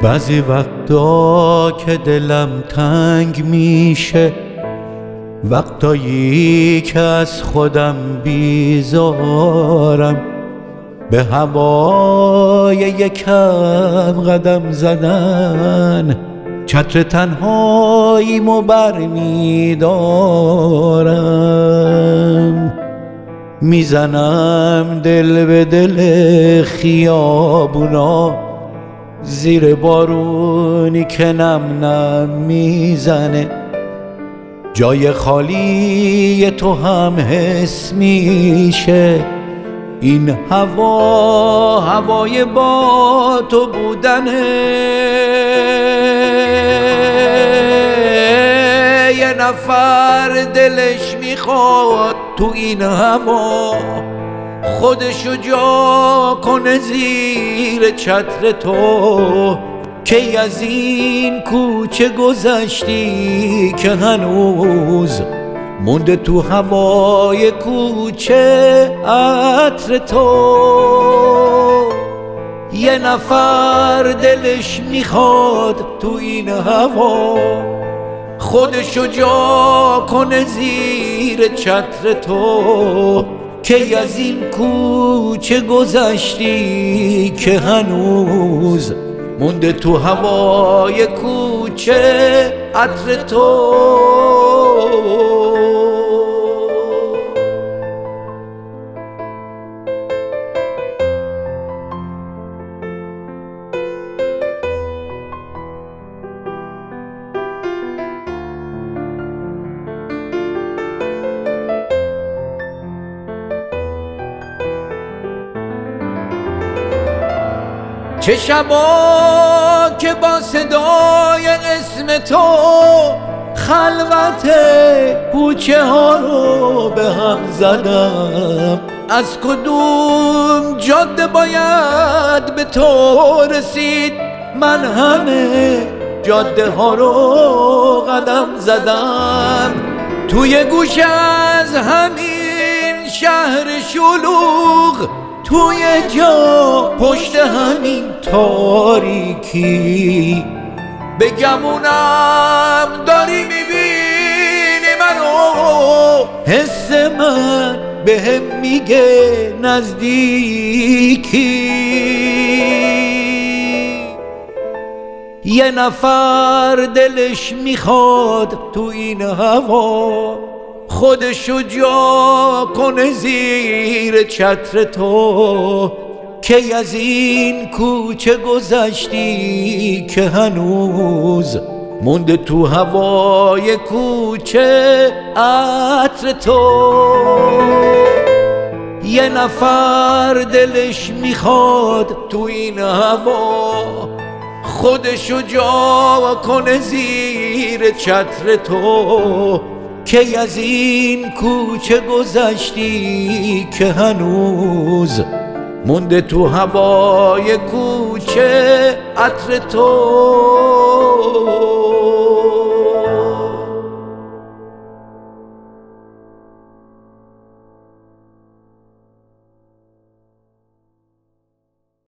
بعضی وقتا که دلم تنگ میشه، وقتایی که از خودم بیزارم، به هوای یکم قدم زدن چتر تنهاییمو برمیدارم. میزنم دل به دل خیابونا، زیر بارونی که نم نم میزنه، جای خالی تو هم حس میشه. این هوا هوای با تو بودنه. یه نفر دلش میخواد تو این هوا خودشو جا کنه زیر چتر تو. کی از این کوچه گذشتی که هنوز مونده تو هوای کوچه عطر تو. یه نفر دلش میخواد تو این هوا خودشو جا کنه زیر چتر تو. کی از این کوچه گذشتی که هنوز مونده تو هوای کوچه عطر تو. چه شبا که با صدای اسم تو خلوت کوچه ها رو به هم زدم. از کدوم جاده باید به تو رسید؟ من همه جاده ها رو قدم زدم. توی گوش از همین شهر شلوغ، توی جا پشت همین تاریکی، به گمونم داری میبینی منو. حس من بهم میگه نزدیکی. یه نفر دلش میخواد تو این هوا خودشو جا کنه زیر چتر تو. کی از این کوچه گذشتی که هنوز مونده تو هوای کوچه عطر تو. یه نفر دلش میخواد تو این هوا خودشو جا کنه زیر چتر تو. کی از این کوچه گذشتی که هنوز مونده تو هوای کوچه عطر تو.